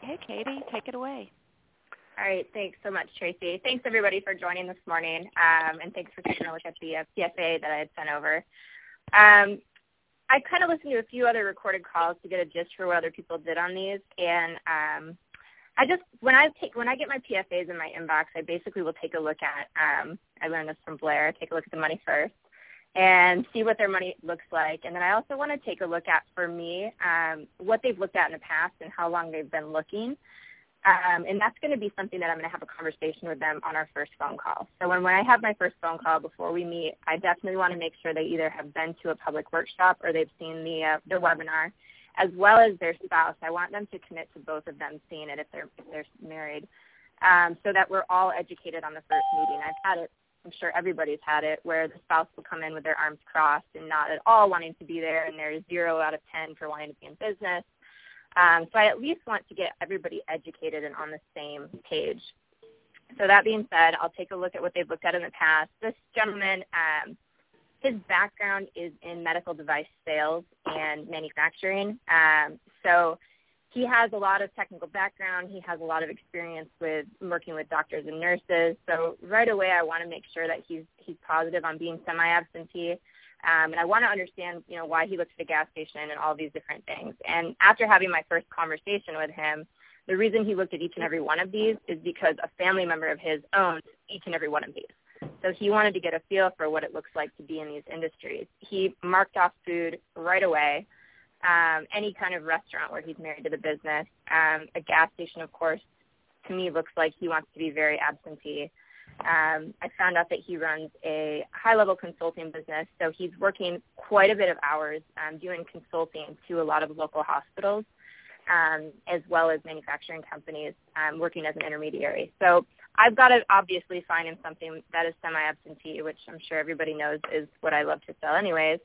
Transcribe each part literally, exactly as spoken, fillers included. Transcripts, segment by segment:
Okay, Katie, take it away. All right, thanks so much, Tracy. Thanks, everybody, for joining this morning, um, and thanks for taking a look at the uh, P S A that I had sent over. Um, I kind of listened to a few other recorded calls to get a gist for what other people did on these, and um, I just when I take when I get my P S As in my inbox, I basically will take a look at. Um, I learned this from Blair. Take a look at the money first, and see what their money looks like, and then I also want to take a look at, for me, um, what they've looked at in the past and how long they've been looking. Um, and that's going to be something that I'm going to have a conversation with them on our first phone call. So when, when I have my first phone call before we meet, I definitely want to make sure they either have been to a public workshop or they've seen the uh, the webinar, as well as their spouse. I want them to commit to both of them seeing it if they're if they're married, um, so that we're all educated on the first meeting. I've had it. I'm sure everybody's had it, where the spouse will come in with their arms crossed and not at all wanting to be there, and they're zero out of ten for wanting to be in business. Um, so I at least want to get everybody educated and on the same page. So that being said, I'll take a look at what they've looked at in the past. This gentleman, um, his background is in medical device sales and manufacturing. Um, so he has a lot of technical background. He has a lot of experience with working with doctors and nurses. So right away, I want to make sure that he's he's positive on being semi-absentee. Um, and I want to understand, you know, why he looks at a gas station and all these different things. And after having my first conversation with him, the reason he looked at each and every one of these is because a family member of his owns each and every one of these. So he wanted to get a feel for what it looks like to be in these industries. He marked off food right away, um, any kind of restaurant where he's married to the business. Um, a gas station, of course, to me looks like he wants to be very absentee. Um, I found out that he runs a high-level consulting business, so he's working quite a bit of hours um, doing consulting to a lot of local hospitals, um, as well as manufacturing companies, um, working as an intermediary. So I've got to obviously find him something that is semi-absentee, which I'm sure everybody knows is what I love to sell anyways.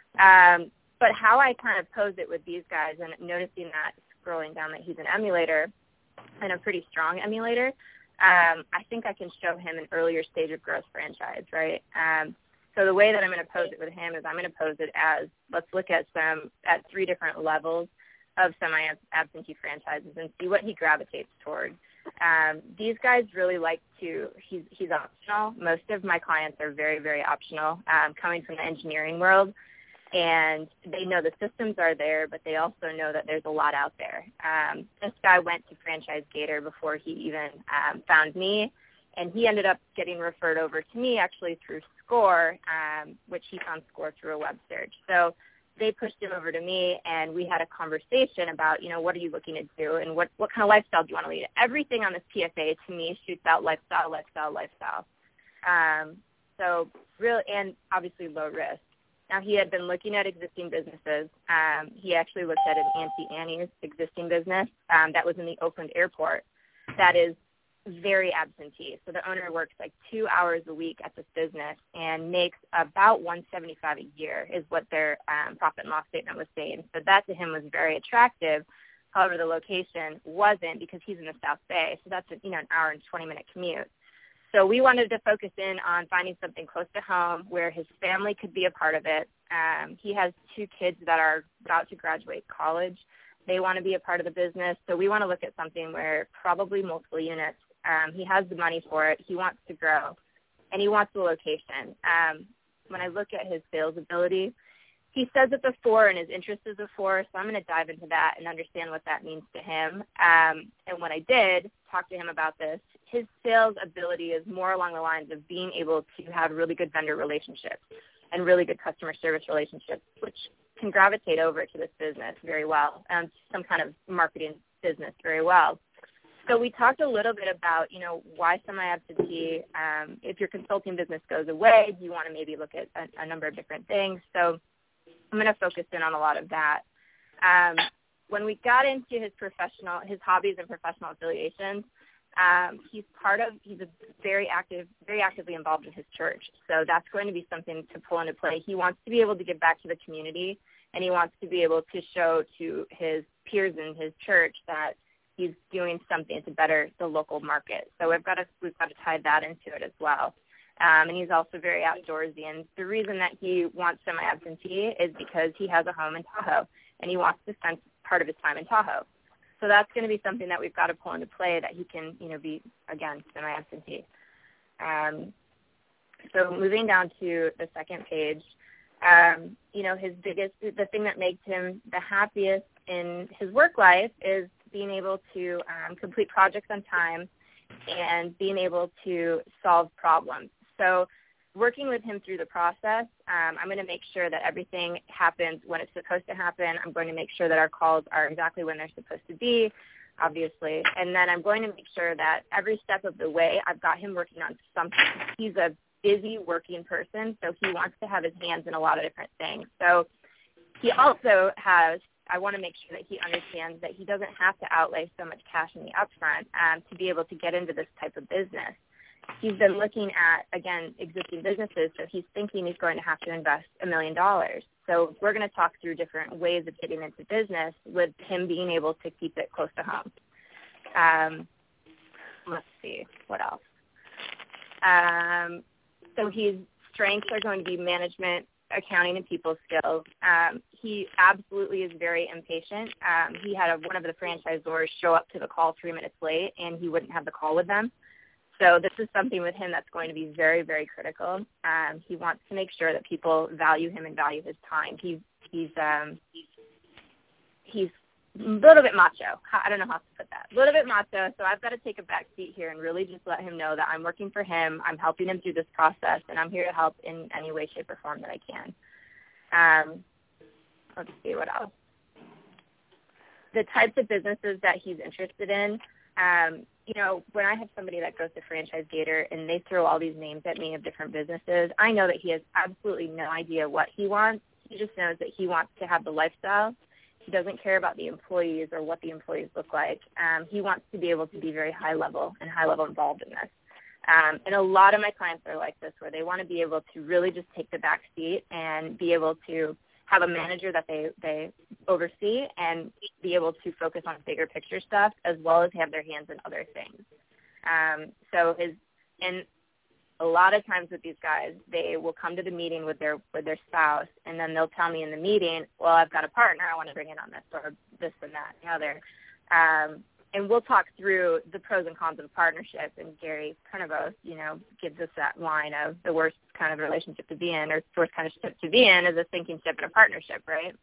Um, but how I kind of pose it with these guys, and noticing that, scrolling down, that he's an emulator and a pretty strong emulator, Um, I think I can show him an earlier stage of growth franchise, right? Um, so the way that I'm going to pose it with him is I'm going to pose it as, let's look at some at three different levels of semi-absentee franchises and see what he gravitates toward. Um, these guys really like to, he's, he's optional. Most of my clients are very, very optional, um, coming from the engineering world. And they know the systems are there, but they also know that there's a lot out there. Um, this guy went to Franchise Gator before he even um, found me, and he ended up getting referred over to me actually through SCORE, um, which he found SCORE through a web search. So they pushed him over to me, and we had a conversation about, you know, what are you looking to do, and what, what kind of lifestyle do you want to lead? Everything on this P S A, to me, shoots out lifestyle, lifestyle, lifestyle. Um, so real, and obviously low risk. Now, he had been looking at existing businesses. Um, he actually looked at an Auntie Annie's existing business um, that was in the Oakland airport that is very absentee. So the owner works like two hours a week at this business and makes about one hundred seventy-five dollars a year is what their um, profit and loss statement was saying. So that to him was very attractive. However, the location wasn't, because he's in the South Bay. So that's a, you know, an hour and twenty-minute commute. So we wanted to focus in on finding something close to home where his family could be a part of it. Um, he has two kids that are about to graduate college. They want to be a part of the business. So we want to look at something where probably multiple units. Um, he has the money for it. He wants to grow, and he wants the location. Um, when I look at his sales ability, he says it's a four and his interest is a four, so I'm going to dive into that and understand what that means to him. Um, and when I did talk to him about this, his sales ability is more along the lines of being able to have really good vendor relationships and really good customer service relationships, which can gravitate over to this business very well, um, some kind of marketing business very well. So we talked a little bit about, you know, why semi-absentee. Um, if your consulting business goes away, do you want to maybe look at a, a number of different things? So I'm going to focus in on a lot of that. Um, when we got into his professional, his hobbies and professional affiliations, um, he's part of, he's a very active, very actively involved in his church. So that's going to be something to pull into play. He wants to be able to give back to the community, and he wants to be able to show to his peers in his church that he's doing something to better the local market. So we've got to, we've got to tie that into it as well. Um, and he's also very outdoorsy. And the reason that he wants semi-absentee is because he has a home in Tahoe, and he wants to spend part of his time in Tahoe. So that's going to be something that we've got to pull into play, that he can, you know, be, again, semi-absentee. Um, so moving down to the second page, um, you know, his biggest, the thing that makes him the happiest in his work life is being able to um, complete projects on time and being able to solve problems. So working with him through the process, um, I'm going to make sure that everything happens when it's supposed to happen. I'm going to make sure that our calls are exactly when they're supposed to be, obviously. And then I'm going to make sure that every step of the way I've got him working on something. He's a busy working person, so he wants to have his hands in a lot of different things. So he also has, I want to make sure that he understands that he doesn't have to outlay so much cash in the upfront um, to be able to get into this type of business. He's been looking at, again, existing businesses, so he's thinking he's going to have to invest a million dollars. So we're going to talk through different ways of getting into business with him being able to keep it close to home. Um, let's see, what else? Um, so his strengths are going to be management, accounting, and people skills. Um, he absolutely is very impatient. Um, he had a, one of the franchisors show up to the call three minutes late, and he wouldn't have the call with them. So this is something with him that's going to be very, very critical. Um, he wants to make sure that people value him and value his time. He's he's um, he's a little bit macho. I don't know how to put that. A little bit macho. So I've got to take a back seat here and really just let him know that I'm working for him. I'm helping him through this process, and I'm here to help in any way, shape, or form that I can. Um, let's see what else. The types of businesses that he's interested in. Um, you know, when I have somebody that goes to Franchise Gator and they throw all these names at me of different businesses, I know that he has absolutely no idea what he wants. He just knows that he wants to have the lifestyle. He doesn't care about the employees or what the employees look like. Um, he wants to be able to be very high level and high level involved in this. Um, and a lot of my clients are like this, where they want to be able to really just take the back seat and be able to have a manager that they, they oversee and be able to focus on bigger picture stuff as well as have their hands in other things. Um, so his, and a lot of times with these guys, they will come to the meeting with their with their spouse, and then they'll tell me in the meeting, well, I've got a partner I want to bring in on this, or this and that and the other. Um, and we'll talk through the pros and cons of a partnership, and Gary Pronovost, you know, gives us that line of the worst kind of relationship to be in, or worst kind of ship to be in, is a sinking ship in a partnership, right?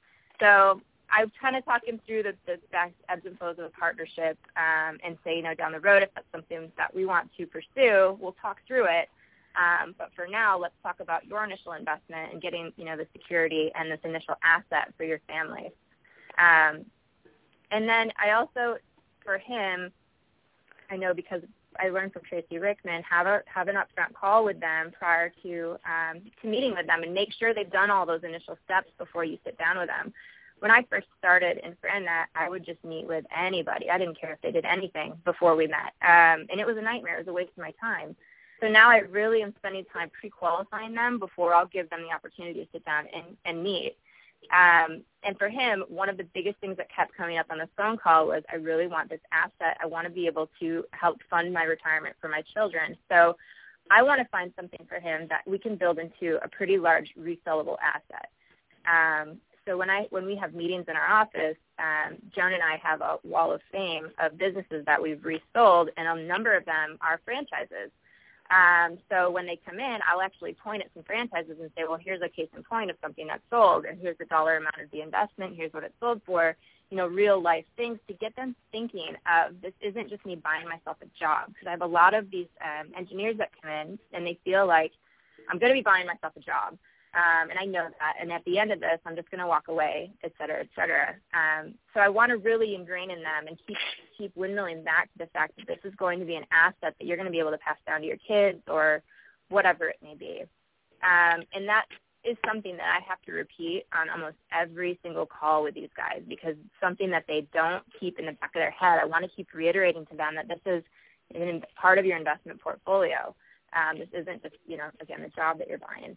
So I kind of talk him through the, the best ebbs and flows of a partnership um, and say, you know, down the road, if that's something that we want to pursue, we'll talk through it. Um, but for now, let's talk about your initial investment and getting, you know, the security and this initial asset for your family. Um, and then I also, for him, I know because I learned from Tracy Rickman, have a have an upfront call with them prior to um, to meeting with them, and make sure they've done all those initial steps before you sit down with them. When I first started in FranNet, I would just meet with anybody. I didn't care if they did anything before we met, um, and it was a nightmare. It was a waste of my time. So now I really am spending time pre-qualifying them before I'll give them the opportunity to sit down and, and meet. Um, and for him, one of the biggest things that kept coming up on the phone call was, I really want this asset. I want to be able to help fund my retirement for my children. So I want to find something for him that we can build into a pretty large resellable asset. Um, so when I when we have meetings in our office, um, Joan and I have a wall of fame of businesses that we've resold, and a number of them are franchises. Um, so when they come in, I'll actually point at some franchises and say, well, here's a case in point of something that's sold, and here's the dollar amount of the investment, here's what it's sold for, you know, real life things to get them thinking of, this isn't just me buying myself a job. Because I have a lot of these um, engineers that come in, and they feel like, I'm going to be buying myself a job. Um, and I know that, and at the end of this, I'm just going to walk away, et cetera, et cetera. Um, so I want to really ingrain in them and keep keep windmilling back to the fact that this is going to be an asset that you're going to be able to pass down to your kids or whatever it may be. Um, and that is something that I have to repeat on almost every single call with these guys, because it's something that they don't keep in the back of their head. I want to keep reiterating to them that this is an, part of your investment portfolio. Um, this isn't just, you know, again, the job that you're buying.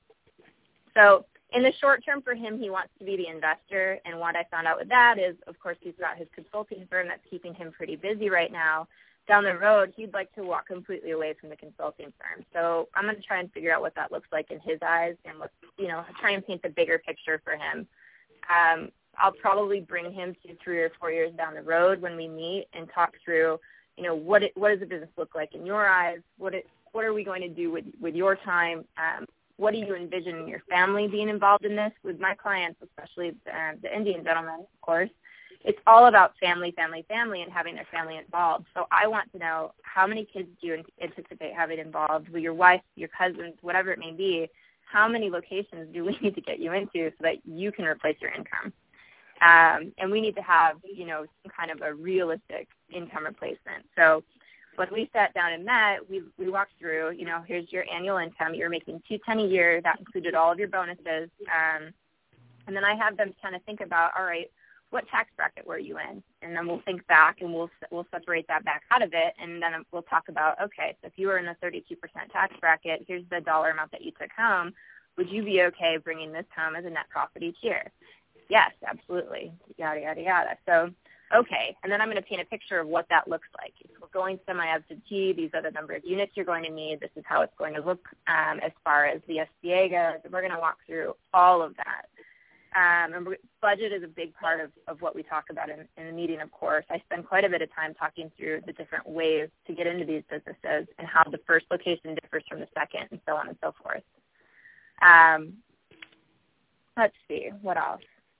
So in the short term for him, he wants to be the investor, and what I found out with that is, of course, he's got his consulting firm that's keeping him pretty busy right now. Down the road, he'd like to walk completely away from the consulting firm. So I'm going to try and figure out what that looks like in his eyes, and, what, you know, try and paint the bigger picture for him. Um, I'll probably bring him to three or four years down the road when we meet and talk through, you know, what it, what does the business look like in your eyes? What it, what are we going to do with, with your time? Um, what do you envision in your family being involved in this? With my clients, especially uh, the Indian gentlemen, of course, it's all about family, family, family, and having their family involved. So I want to know, how many kids do you anticipate having involved with your wife, your cousins, whatever it may be? How many locations do we need to get you into so that you can replace your income? Um, and we need to have, you know, some kind of a realistic income replacement. So when we sat down and met, we we walked through, you know, here's your annual income. You're making two ten a year. That included all of your bonuses. Um, and then I have them kind of think about, all right, what tax bracket were you in? And then we'll think back and we'll we'll separate that back out of it, and then we'll talk about, okay, so if you were in the thirty-two percent tax bracket, here's the dollar amount that you took home. Would you be okay bringing this home as a net profit each year? Yes, absolutely, yada, yada, yada. So, okay, and then I'm going to paint a picture of what that looks like. If we're going semi-absentee, these are the number of units you're going to need. This is how it's going to look um, as far as the S B A goes. We're going to walk through all of that. Um, and budget is a big part of, of what we talk about in, in the meeting, of course. I spend quite a bit of time talking through the different ways to get into these businesses and how the first location differs from the second and so on and so forth. Um, let's see, what else?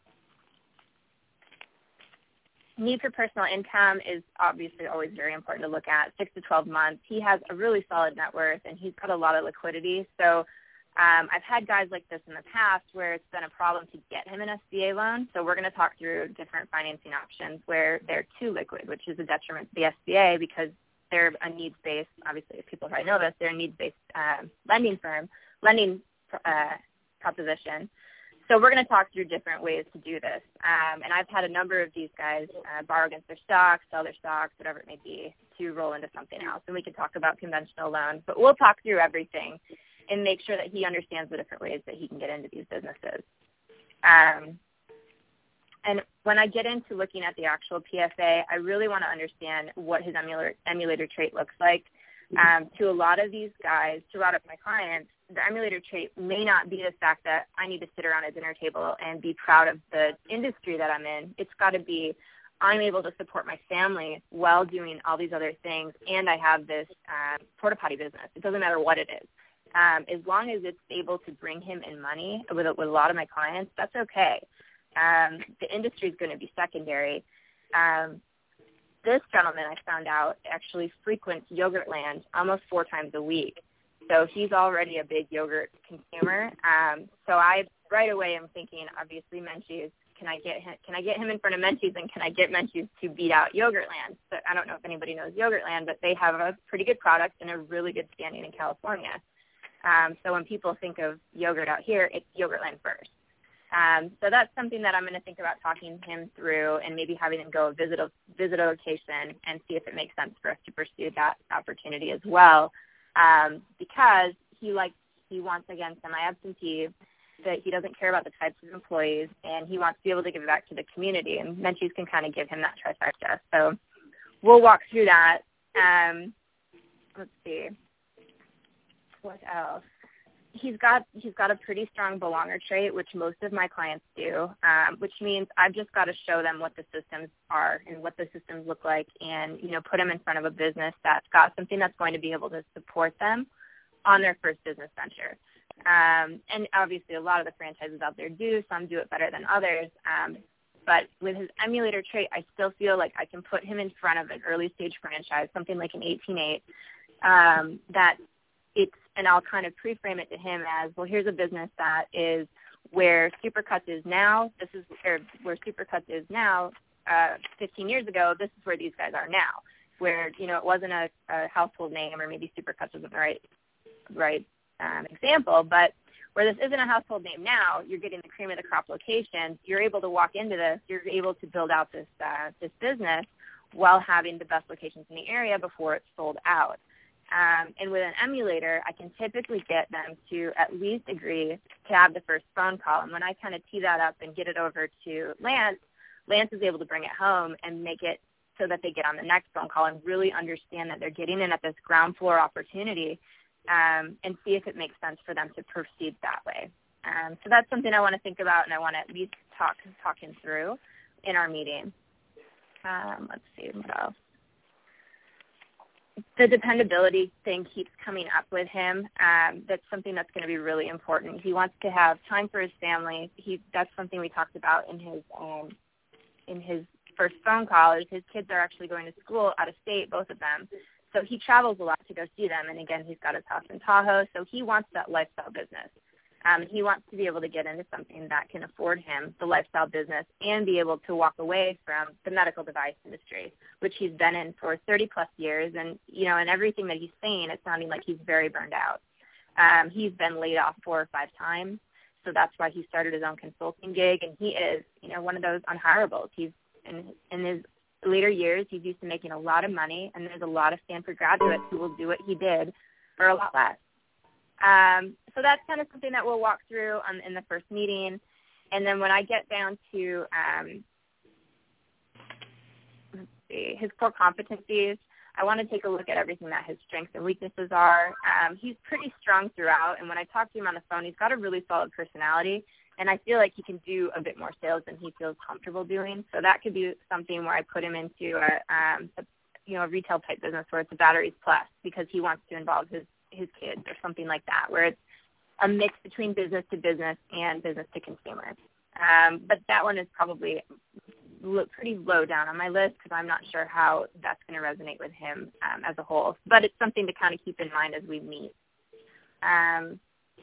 Need for personal income is obviously always very important to look at, six to twelve months. He has a really solid net worth, and he's got a lot of liquidity. So Um, I've had guys like this in the past where it's been a problem to get him an S B A loan. So we're going to talk through different financing options where they're too liquid, which is a detriment to the S B A because they're a needs-based, obviously if people probably know this, they're a needs-based uh, lending firm, lending uh, proposition. So we're going to talk through different ways to do this. Um, and I've had a number of these guys uh, borrow against their stocks, sell their stocks, whatever it may be, to roll into something else. And we can talk about conventional loans, but we'll talk through everything and make sure that he understands the different ways that he can get into these businesses. Um, and when I get into looking at the actual P F A, I really want to understand what his emulator, emulator trait looks like. Um, to a lot of these guys, to a lot of my clients, the emulator trait may not be the fact that I need to sit around a dinner table and be proud of the industry that I'm in. It's got to be, I'm able to support my family while doing all these other things, and I have this uh, porta potty business. It doesn't matter what it is. Um, as long as it's able to bring him in money with, with a lot of my clients, that's okay. Um, the industry is going to be secondary. Um, this gentleman, I found out, actually frequents Yogurtland almost four times a week. So he's already a big yogurt consumer. Um, so I right away am thinking, obviously, Menchie's. Can I get him? Can I get him in front of Menchie's, and can I get Menchie's to beat out Yogurtland? So I don't know if anybody knows Yogurtland, but they have a pretty good product and a really good standing in California. Um, so when people think of yogurt out here, it's Yogurtland first. Um, so that's something that I'm going to think about talking him through and maybe having him go visit a, visit a location and see if it makes sense for us to pursue that opportunity as well, um, because he likes, he wants, again, semi-absentee, that he doesn't care about the types of employees, and he wants to be able to give it back to the community, and Menchie's can kind of give him that trifecta. So we'll walk through that. Um, let's see. What else? He's got he's got a pretty strong belonger trait, which most of my clients do, um, which means I've just got to show them what the systems are and what the systems look like, and you know, put them in front of a business that's got something that's going to be able to support them on their first business venture. Um, and obviously, a lot of the franchises out there do. Some do it better than others. Um, but with his emulator trait, I still feel like I can put him in front of an early stage franchise, something like an eighteen eight, um, that it's, and I'll kind of pre-frame it to him as, well, here's a business that is where Supercuts is now. This is where, where Supercuts is now. Uh, fifteen years ago, this is where these guys are now, where, you know, it wasn't a, a household name, or maybe Supercuts isn't the right, right um, example, but where this isn't a household name now, you're getting the cream of the crop locations. You're able to walk into this. You're able to build out this uh, this business while having the best locations in the area before it's sold out. Um, and with an emulator, I can typically get them to at least agree to have the first phone call. And when I kind of tee that up and get it over to Lance, Lance is able to bring it home and make it so that they get on the next phone call and really understand that they're getting in at this ground floor opportunity, um, and see if it makes sense for them to proceed that way. Um, so that's something I want to think about, and I want to at least talk talk him through in our meeting. Um, let's see what else. The dependability thing keeps coming up with him. Um, that's something that's going to be really important. He wants to have time for his family. He that's something we talked about in his um, in his first phone call. Is his kids are actually going to school out of state, both of them. So he travels a lot to go see them. And again, he's got his house in Tahoe, so he wants that lifestyle business. Um, he wants to be able to get into something that can afford him the lifestyle business and be able to walk away from the medical device industry, which he's been in for thirty plus years. And, you know, and everything that he's saying, it's sounding like he's very burned out. Um, he's been laid off four or five times. So that's why he started his own consulting gig. And he is, you know, one of those unhirables. He's in, in his later years, he's used to making a lot of money. And there's a lot of Stanford graduates who will do what he did for a lot less. Um, so that's kind of something that we'll walk through on, in the first meeting. And then when I get down to um, let's see, his core competencies, I want to take a look at everything that his strengths and weaknesses are. Um, he's pretty strong throughout, and when I talk to him on the phone, he's got a really solid personality, and I feel like he can do a bit more sales than he feels comfortable doing. So that could be something where I put him into a, um, a you know, a retail-type business where it's a batteries plus because he wants to involve his his kids or something like that, where it's a mix between business to business and business to consumer. Um, but that one is probably lo- pretty low down on my list because I'm not sure how that's going to resonate with him um, as a whole. But it's something to kind of keep in mind as we meet. Um,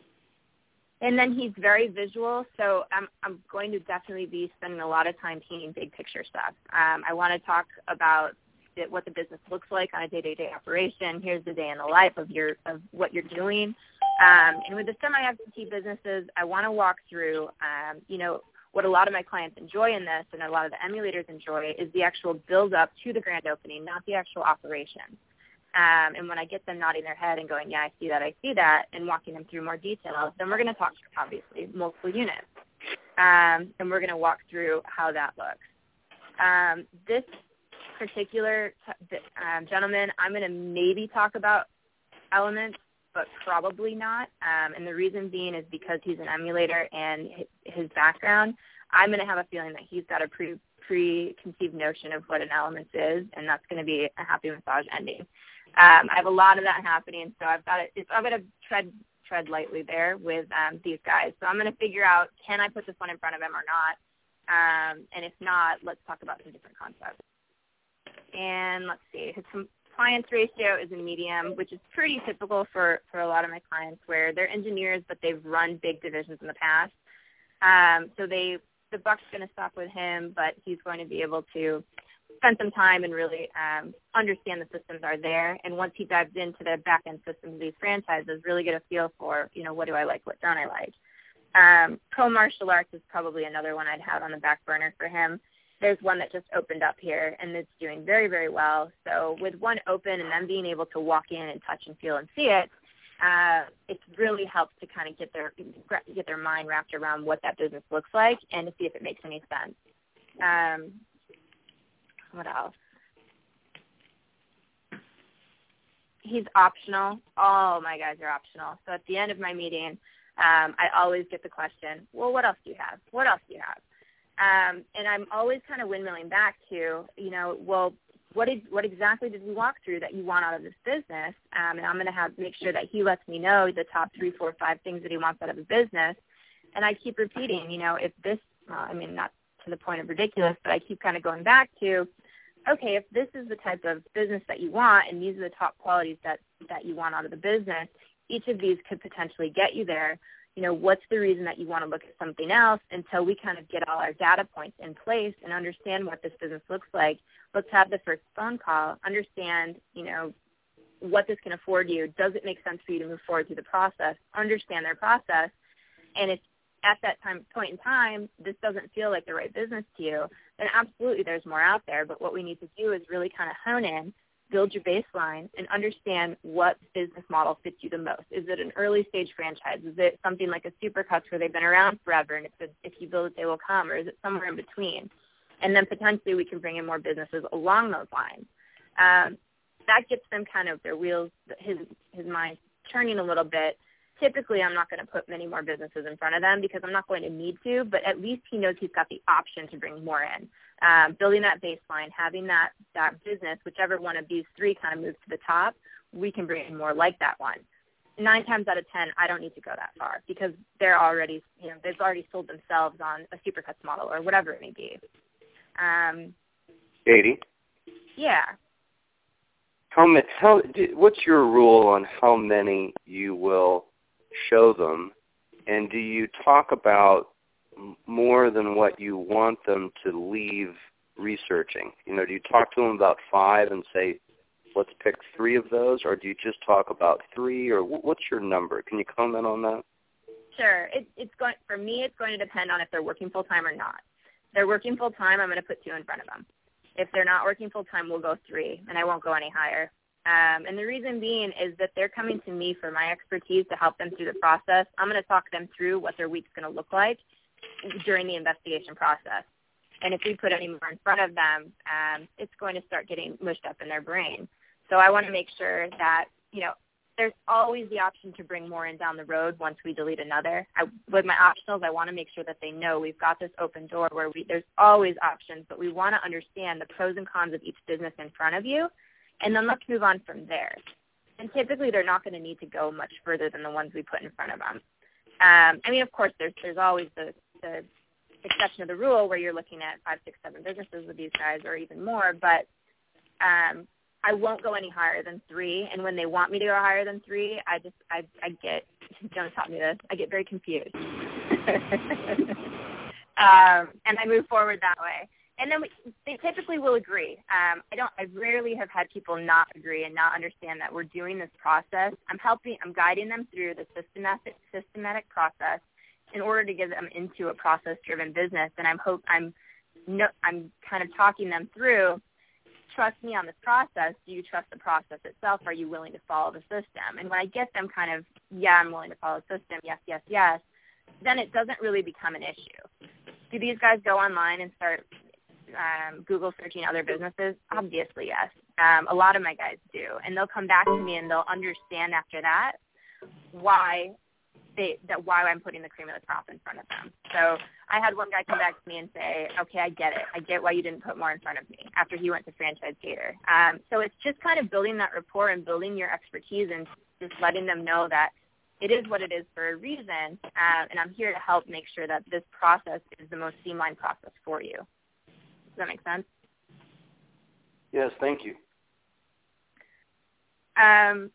and then he's very visual, so I'm, I'm going to definitely be spending a lot of time painting big picture stuff. Um, I want to talk about what the business looks like on a day-to-day operation. Here's the day in the life of your of what you're doing. Um, and with the semi-F T T businesses, I want to walk through, um, you know, what a lot of my clients enjoy in this and a lot of the emulators enjoy is the actual build-up to the grand opening, not the actual operation. Um, and when I get them nodding their head and going, yeah, I see that, I see that, and walking them through more details, then we're going to talk, obviously, multiple units. Um, and we're going to walk through how that looks. Um, this particular t- um, gentleman, I'm going to maybe talk about elements, but probably not. Um, and the reason being is because he's an emulator and his, his background, I'm going to have a feeling that he's got a pre, preconceived notion of what an element is, and that's going to be a happy massage ending. Um, I have a lot of that happening, so I've got to, it's, I'm going to tread tread lightly there with um, these guys. So I'm going to figure out, can I put this one in front of him or not? Um, and if not, let's talk about some different concepts. And let's see, his compliance ratio is a medium, which is pretty typical for, for a lot of my clients where they're engineers, but they've run big divisions in the past. Um, so they the buck's going to stop with him, but he's going to be able to spend some time and really um, understand the systems are there. And once he dives into the back-end systems of these franchises, really get a feel for, you know, what do I like, what don't I like. Um, pro martial arts is probably another one I'd have on the back burner for him. There's one that just opened up here, and it's doing very, very well. So with one open and them being able to walk in and touch and feel and see it, uh, it really helps to kind of get their get their mind wrapped around what that business looks like and to see if it makes any sense. Um, what else? He's optional. All my guys are optional. So at the end of my meeting, um, I always get the question, well, what else do you have? What else do you have? Um, and I'm always kind of windmilling back to, you know, well, what did, what exactly did we walk through that you want out of this business? Um, and I'm going to have make sure that he lets me know the top three, four, five things that he wants out of a business. And I keep repeating, you know, if this, well, I mean, not to the point of ridiculous, but I keep kind of going back to, okay, if this is the type of business that you want and these are the top qualities that, that you want out of the business, each of these could potentially get you there. You know, what's the reason that you want to look at something else until we kind of get all our data points in place and understand what this business looks like? Let's have the first phone call, understand, you know, what this can afford you. Does it make sense for you to move forward through the process? Understand their process. And if at that time point in time this doesn't feel like the right business to you, then absolutely there's more out there. But what we need to do is really kind of hone in, build your baseline, and understand what business model fits you the most. Is it an early stage franchise? Is it something like a Supercuts where they've been around forever and if, it, if you build it, they will come? Or is it somewhere in between? And then potentially we can bring in more businesses along those lines. Um, that gets them kind of their wheels, his, his mind turning a little bit typically I'm not going to put many more businesses in front of them because I'm not going to need to, but at least he knows he's got the option to bring more in. Um, building that baseline, having that, that business, whichever one of these three kind of moves to the top, we can bring in more like that one. Nine times out of ten, I don't need to go that far because they're already, you know, they've already sold themselves on a Supercuts model or whatever it may be. Um, Katie? Yeah. How, how, what's your rule on how many you will show them, and do you talk about more than what you want them to leave researching? You know, do you talk to them about five and say, let's pick three of those, or do you just talk about three, or what's your number? Can you comment on that? Sure. It, it's going for me. It's going to depend on if they're working full time or not. If they're working full time, I'm going to put two in front of them. If they're not working full time, we'll go three, and I won't go any higher. Um, and the reason being is that they're coming to me for my expertise to help them through the process. I'm going to talk them through what their week's going to look like during the investigation process. And if we put any more in front of them, um, it's going to start getting mushed up in their brain. So I want to make sure that, you know, there's always the option to bring more in down the road once we delete another. I, with my optionals, I want to make sure that they know we've got this open door where we, there's always options, but we want to understand the pros and cons of each business in front of you, and then let's move on from there. And typically they're not going to need to go much further than the ones we put in front of them. Um, I mean, of course, there's there's always the, the exception of the rule where you're looking at five, six, seven businesses with these guys or even more, but um, I won't go any higher than three. And when they want me to go higher than three, I just, I, I get, Jonah taught me this, I get very confused. um, and I move forward that way. And then we, they typically will agree. Um, I don't, I rarely have had people not agree and not understand that we're doing this process. I'm helping, I'm guiding them through the systematic, systematic process in order to get them into a process-driven business. And I'm hope, I'm, no, I'm kind of talking them through, trust me on this process. Do you trust the process itself? Are you willing to follow the system? And when I get them kind of, yeah, I'm willing to follow the system, yes, yes, yes, then it doesn't really become an issue. Do these guys go online and start um, Google searching other businesses? Obviously, yes. Um, a lot of my guys do. And they'll come back to me and they'll understand after that why they, that why I'm putting the cream of the crop in front of them. So I had one guy come back to me and say, okay, I get it. I get why you didn't put more in front of me after he went to Franchise Gator. Um, so it's just kind of building that rapport and building your expertise and just letting them know that it is what it is for a reason, uh, and I'm here to help make sure that this process is the most streamlined process for you. Does that make sense? Yes, thank you. Um,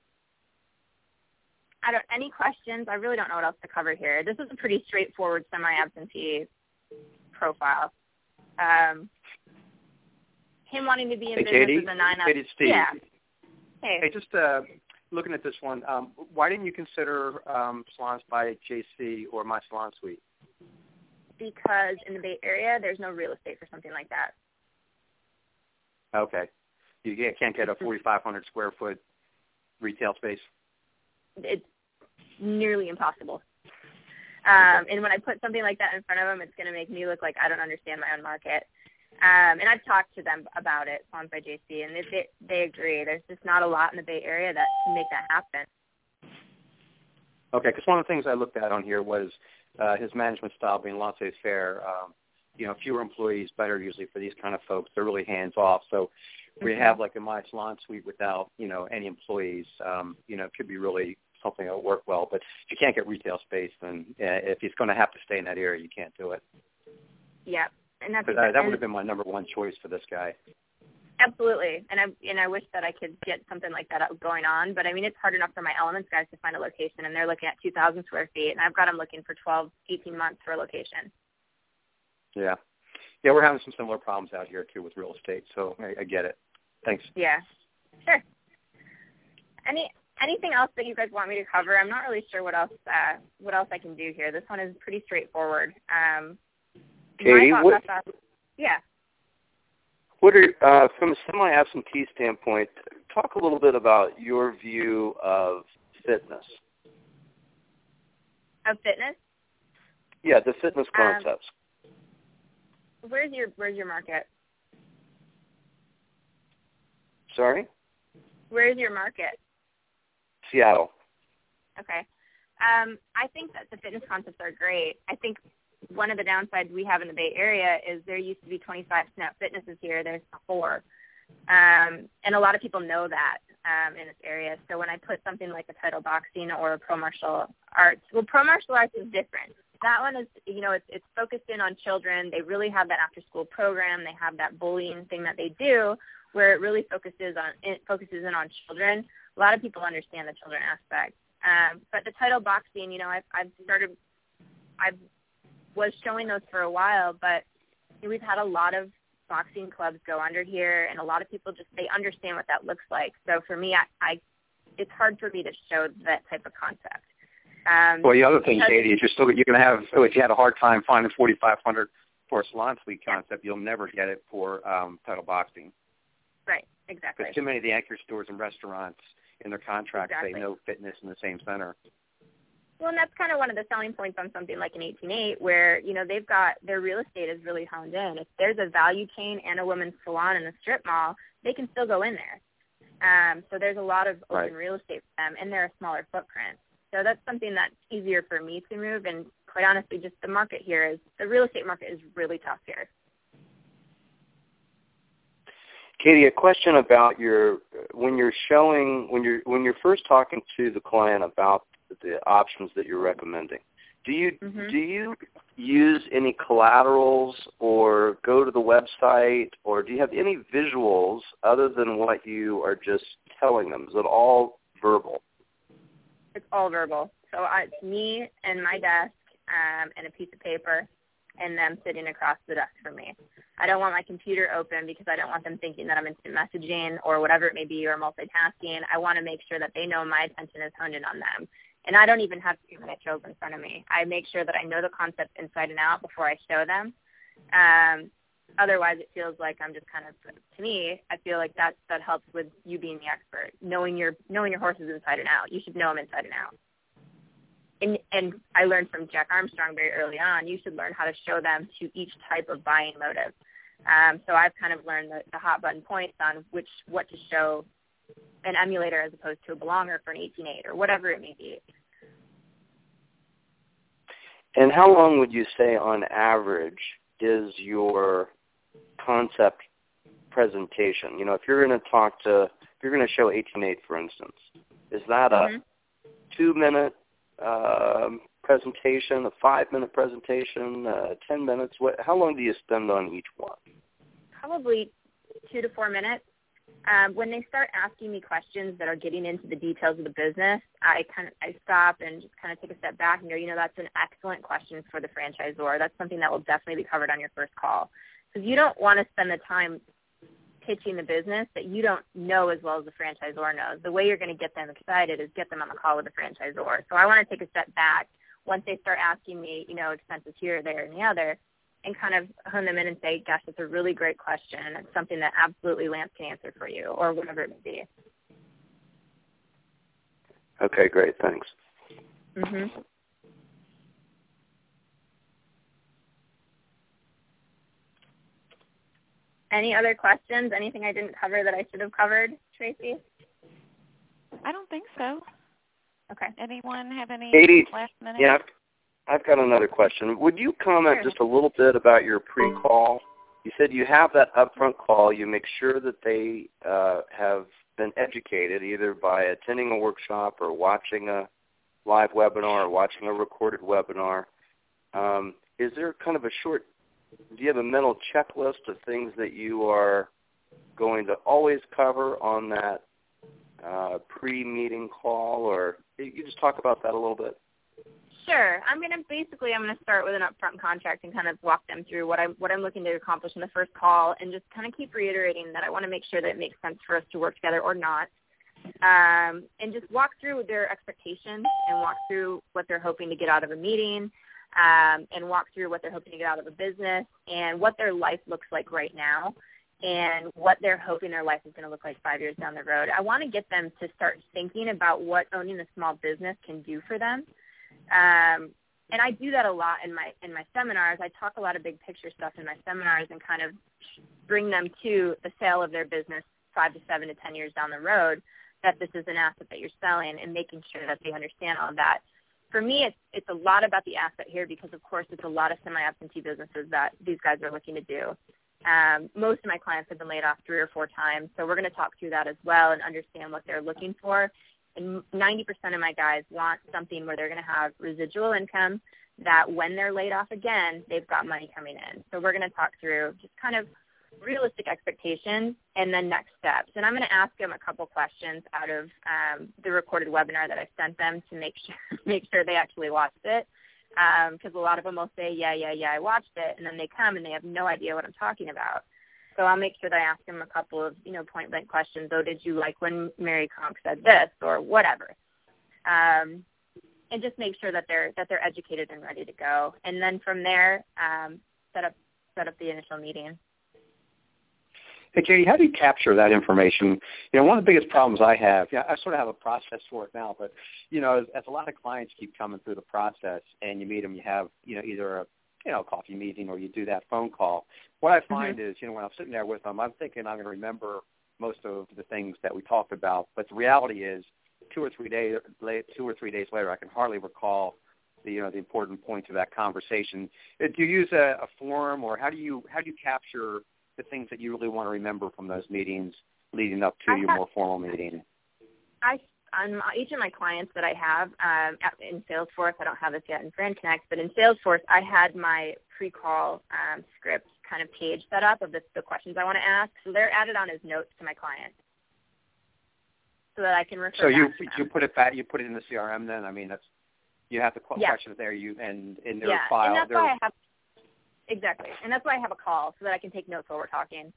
I don't. Any questions? I really don't know what else to cover here. This is a pretty straightforward semi-absentee profile. Um, him wanting to be in hey, business Katie, is a nine. Katie, Steve. Yeah. Hey. Hey, just uh, looking at this one, um, why didn't you consider um, Salons by J C or My Salon Suite? Because in the Bay Area, there's no real estate for something like that. Okay. You can't get a forty-five hundred square foot retail space? It's nearly impossible. Um, and when I put something like that in front of them, it's going to make me look like I don't understand my own market. Um, and I've talked to them about it, Salons by J C, and they, they, they agree. There's just not a lot in the Bay Area that can make that happen. Okay, because one of the things I looked at on here was uh, his management style being laissez-faire. Um, you know, fewer employees, better usually for these kind of folks. They're really hands-off. So we mm-hmm. have like a My Salon Suite without, you know, any employees. Um, you know, it could be really something that will work well. But if you can't get retail space, then uh, if he's going to have to stay in that area, you can't do it. Yeah. And that's that, that would have been my number one choice for this guy. Absolutely, and I and I wish that I could get something like that going on. But I mean, it's hard enough for my Elements guys to find a location, and they're looking at two thousand square feet, and I've got them looking for twelve, eighteen months for a location. Yeah, yeah, we're having some similar problems out here too with real estate, so I, I get it. Thanks. Yeah, sure. Any anything else that you guys want me to cover? I'm not really sure what else uh, what else I can do here. This one is pretty straightforward. Um, Katie, what? Process, yeah. What are, uh, from a semi-absentee standpoint, talk a little bit about your view of fitness. Of fitness? Yeah, the fitness concepts. Um, where's your Where's your market? Sorry? Where's your market? Seattle. Okay. Um, I think that the fitness concepts are great. I think one of the downsides we have in the Bay Area is there used to be twenty-five Snap Fitnesses here. There's four. Um, and a lot of people know that um, in this area. So when I put something like a Title Boxing or a Pro Martial Arts, well, Pro Martial Arts is different. That one is, you know, it's, it's focused in on children. They really have that after-school program. They have that bullying thing that they do where it really focuses on it focuses in on children. A lot of people understand the children aspect. Um, but the Title Boxing, you know, I've, I've started, I was showing those for a while, but we've had a lot of boxing clubs go under here, and a lot of people just, they understand what that looks like. So for me, I, I it's hard for me to show that type of concept. Um, well, the other thing, Katie, is you're still you're going to have, if you had a hard time finding forty-five hundred for a salon suite concept, you'll never get it for um, Title Boxing. Right, exactly. Because too many of the anchor stores and restaurants in their contracts exactly. say no fitness in the same center. Well, and that's kind of one of the selling points on something like an eighteen eight, where, you know, they've got, their real estate is really honed in. If there's a value chain and a women's salon in the strip mall, they can still go in there. Um, so there's a lot of open right. real estate for them, and they're a smaller footprint. So that's something that's easier for me to move, and quite honestly, just the market here is, the real estate market is really tough here. Katie, a question about your, when you're showing, when you're, when you're first talking to the client about the options that you're recommending, do you mm-hmm. do you use any collaterals or go to the website, or do you have any visuals other than what you are just telling them? Is it all verbal? It's all verbal. So I, it's me and my desk um, and a piece of paper, and them sitting across the desk from me. I don't want my computer open because I don't want them thinking that I'm instant messaging or whatever it may be, or multitasking. I want to make sure that they know my attention is honed in on them. And I don't even have two minute shows in front of me. I make sure that I know the concept inside and out before I show them. Um, otherwise, it feels like I'm just kind of, to me, I feel like that that helps with you being the expert, knowing your knowing your horses inside and out. You should know them inside and out. And, and I learned from Jack Armstrong very early on, you should learn how to show them to each type of buying motive. Um, so I've kind of learned the, the hot button points on which what to show an emulator as opposed to a belonger for an eighteen eight or whatever it may be. And how long would you say on average is your concept presentation? You know, if you're going to talk to, if you're going to show eighteen eight, for instance, is that a mm-hmm. two-minute um, presentation, a five-minute presentation, uh, ten minutes? What? How long do you spend on each one? Probably two to four minutes. Um, when they start asking me questions that are getting into the details of the business, I kind of I stop and just kind of take a step back and go, you know, that's an excellent question for the franchisor. That's something that will definitely be covered on your first call. Because you don't want to spend the time pitching the business that you don't know as well as the franchisor knows. The way you're going to get them excited is get them on the call with the franchisor. So I want to take a step back once they start asking me, you know, expenses here, there, and the other, and kind of hone them in and say, gosh, that's a really great question. It's something that absolutely Lance can answer for you, or whatever it may be. Okay, great. Thanks. Mm-hmm. Any other questions? Anything I didn't cover that I should have covered, Tracy? I don't think so. Okay. Anyone have any Katie, last minute? Yeah, I've got another question. Would you comment sure. just a little bit about your pre-call? You said you have that upfront call. You make sure that they uh, have been educated either by attending a workshop or watching a live webinar or watching a recorded webinar. Um, is there kind of a short, do you have a mental checklist of things that you are going to always cover on that uh, pre-meeting call, or you just talk about that a little bit? Sure. I'm going to basically, I'm going to start with an upfront contract and kind of walk them through what I'm, what I'm looking to accomplish in the first call, and just kind of keep reiterating that I want to make sure that it makes sense for us to work together or not. Um, and just walk through their expectations and walk through what they're hoping to get out of a meeting, um, and walk through what they're hoping to get out of a business and what their life looks like right now and what they're hoping their life is going to look like five years down the road. I want to get them to start thinking about what owning a small business can do for them. Um, and I do that a lot in my in my seminars. I talk a lot of big picture stuff in my seminars and kind of bring them to the sale of their business five to seven to ten years down the road, that this is an asset that you're selling, and making sure that they understand all of that. for me, it's it's a lot about the asset here because, of course, it's a lot of semi-absentee businesses that these guys are looking to do. Um, most of my clients have been laid off three or four times, so we're going to talk through that as well and understand what they're looking for. And ninety percent of my guys want something where they're going to have residual income that when they're laid off again, they've got money coming in. So we're going to talk through just kind of realistic expectations and then next steps. And I'm going to ask them a couple questions out of um, the recorded webinar that I sent them to make sure, make sure they actually watched it. Because um, a lot of them will say, yeah, yeah, yeah, I watched it, and then they come and they have no idea what I'm talking about. So I'll make sure that I ask them a couple of, you know, point-blank questions. Oh, did you like when Mary Conk said this or whatever? Um, and just make sure that they're that they're educated and ready to go. And then from there, um, set up set up the initial meeting. Hey, Katie, how do you capture that information? You know, one of the biggest problems I have, yeah, I sort of have a process for it now, but, you know, as, as a lot of clients keep coming through the process and you meet them, you have, you know, either a, you know, coffee meeting or you do that phone call. What I find mm-hmm. is, you know, when I'm sitting there with them, I'm thinking I'm going to remember most of the things that we talked about, but the reality is two or three days, two or three days later, I can hardly recall the, you know, the important points of that conversation. Do you use a, a form, or how do you how do you capture the things that you really want to remember from those meetings leading up to I your have, more formal meeting? I on each of my clients that I have um, in Salesforce, I don't have this yet in BrandConnect, but in Salesforce, I had my pre-call um, script kind of page set up of the, the questions I want to ask. So they're added on as notes to my client, so that I can refer. So you back to them. you put it back, you put it in the C R M then. I mean, that's you have the yeah. questions there. You and in their yeah. file. And that's their, why I have exactly, and that's why I have a call so that I can take notes while we're talking.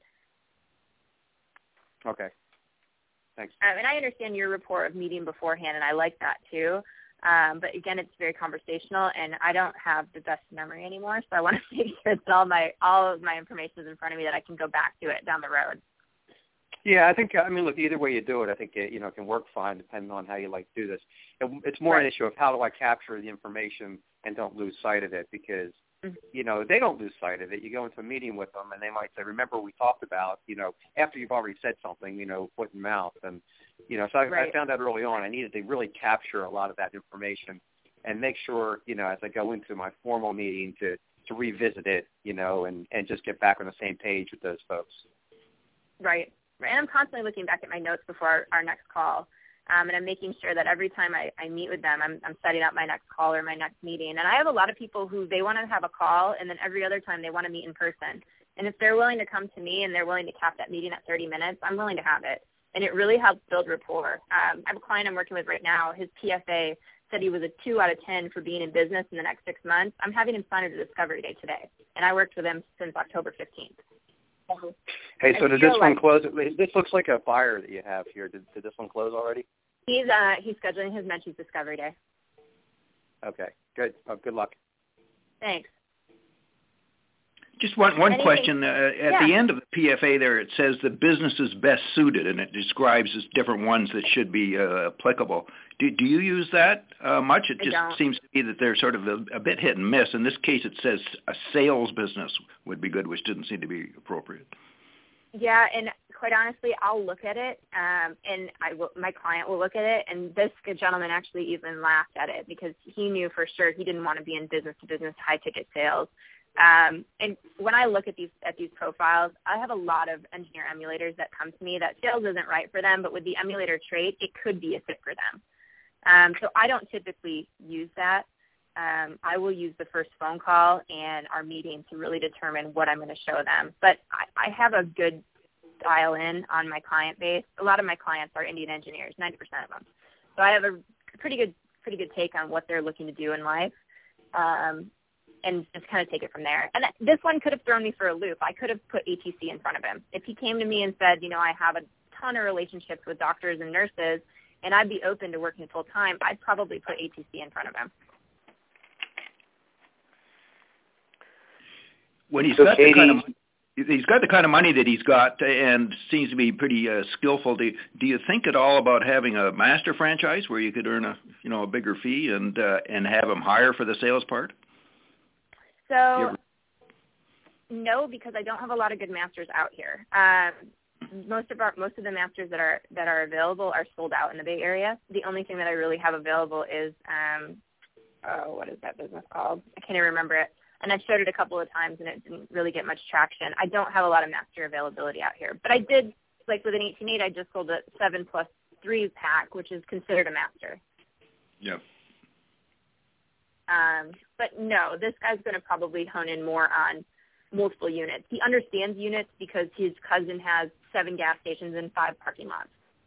Okay. Thanks. Um, and I understand your rapport of meeting beforehand, and I like that too. Um, but again, it's very conversational, and I don't have the best memory anymore, so I want to make sure that all my all of my information is in front of me that I can go back to it down the road. Yeah, I think, I mean, look, either way you do it, I think, it, you know, it can work fine depending on how you like to do this. It, it's more right. an issue of how do I capture the information and don't lose sight of it, because, mm-hmm. you know, they don't lose sight of it. You go into a meeting with them and they might say, remember we talked about, you know, after you've already said something, you know, foot and mouth. And, you know, so I, right. I found that early on. I needed to really capture a lot of that information and make sure, you know, as I go into my formal meeting to, to revisit it, you know, and, and just get back on the same page with those folks. Right. And I'm constantly looking back at my notes before our, our next call, um, and I'm making sure that every time I, I meet with them, I'm, I'm setting up my next call or my next meeting. And I have a lot of people who they want to have a call, and then every other time they want to meet in person. And if they're willing to come to me and they're willing to cap that meeting at thirty minutes, I'm willing to have it. And it really helps build rapport. Um, I have a client I'm working with right now. His P F A said he was a two out of ten for being in business in the next six months. I'm having him sign a discovery day today, and I worked with him since October fifteenth. Hey, so I did this one like, close? This looks like a buyer that you have here. Did, did this one close already? He's uh, he's scheduling his Menchie's Discovery Day. Okay, good. Oh, good luck. Thanks. Just one one Anything? question. Uh, at yeah. the end of the P F A there, it says the business is best suited, and it describes as different ones that should be uh, applicable. Do, do you use that uh, much? It I just don't. seems to be that they're sort of a, a bit hit and miss. In this case, it says a sales business would be good, which didn't seem to be appropriate. Yeah, and quite honestly, I'll look at it, um, and I will, my client will look at it, and this gentleman actually even laughed at it because he knew for sure he didn't want to be in business-to-business high-ticket sales. Um, and when I look at these at these profiles, I have a lot of engineer emulators that come to me that sales isn't right for them, but with the emulator trait, it could be a fit for them. Um, so I don't typically use that. Um, I will use the first phone call and our meeting to really determine what I'm going to show them. But I, I have a good dial in on my client base. A lot of my clients are Indian engineers, ninety percent of them. So I have a pretty good pretty good take on what they're looking to do in life. Um, and just kind of take it from there. And this one could have thrown me for a loop. I could have put A T C in front of him. If he came to me and said, you know, I have a ton of relationships with doctors and nurses, and I'd be open to working full-time, I'd probably put A T C in front of him. When he's so got Katie, the kind of he's got the kind of money that he's got and seems to be pretty uh, skillful. Do, do you think at all about having a master franchise where you could earn a you know a bigger fee and uh, and have him hire for the sales part? So, no, because I don't have a lot of good masters out here. Um, most of our most of the masters that are that are available are sold out in the Bay Area. The only thing that I really have available is um, oh, what is that business called? I can't even remember it. And I've showed it a couple of times, and it didn't really get much traction. I don't have a lot of master availability out here. But I did, like with an eighteen eight, I just sold a seven plus three pack, which is considered a master. Yep. Um, but no, this guy's going to probably hone in more on multiple units. He understands units because his cousin has seven gas stations and five parking lots.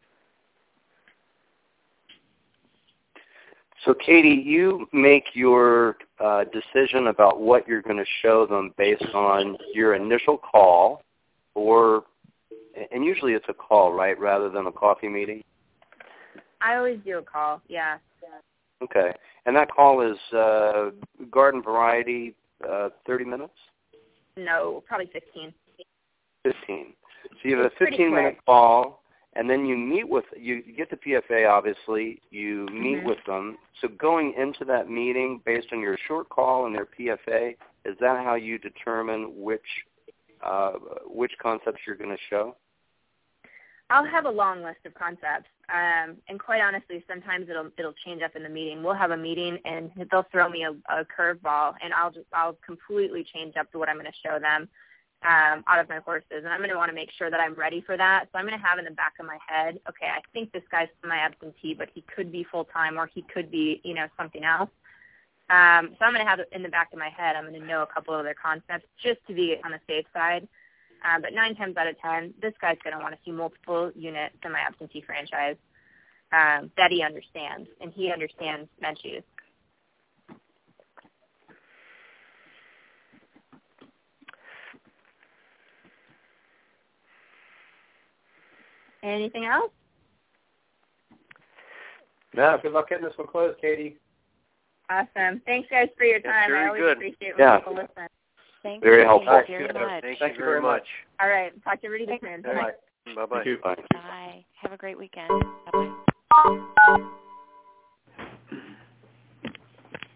So, Katie, you make your uh, decision about what you're going to show them based on your initial call, or, and usually it's a call, right, rather than a coffee meeting? I always do a call, yeah. Okay. And that call is uh, garden variety, uh, thirty minutes? No, probably fifteen. fifteen. So you have It's a fifteen-minute call, and then you meet with, you, you get the P F A, obviously. You meet mm-hmm. with them. So going into that meeting, based on your short call and their P F A, is that how you determine which uh, which concepts you're going to show? I'll have a long list of concepts, um, and quite honestly, sometimes it'll it'll change up in the meeting. We'll have a meeting, and they'll throw me a, a curveball, and I'll just I'll completely change up to what I'm going to show them um, out of my horses, and I'm going to want to make sure that I'm ready for that. So I'm going to have in the back of my head, okay, I think this guy's my absentee, but he could be full time, or he could be, you know, something else. Um, so I'm going to have it in the back of my head. I'm going to know a couple of other concepts just to be on the safe side. Um, but nine times out of ten, this guy's going to want to see multiple units in my absentee franchise um, that he understands, and he understands Menchie's. Anything else? No, good luck getting this one closed, Katie. Awesome. Thanks, guys, for your time. Very I always good. appreciate when Yeah. people listen. Thank Very you. helpful. Thank you very much. Thank, Thank you very much. All right. Talk to you really soon. Bye. Thank you. Bye. Bye. Have a great weekend. Bye-bye.